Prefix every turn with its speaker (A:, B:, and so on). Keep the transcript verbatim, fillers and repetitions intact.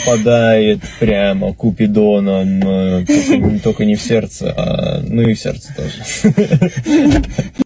A: попадает прямо Купидоном, только, только не в сердце, а ну и в сердце тоже.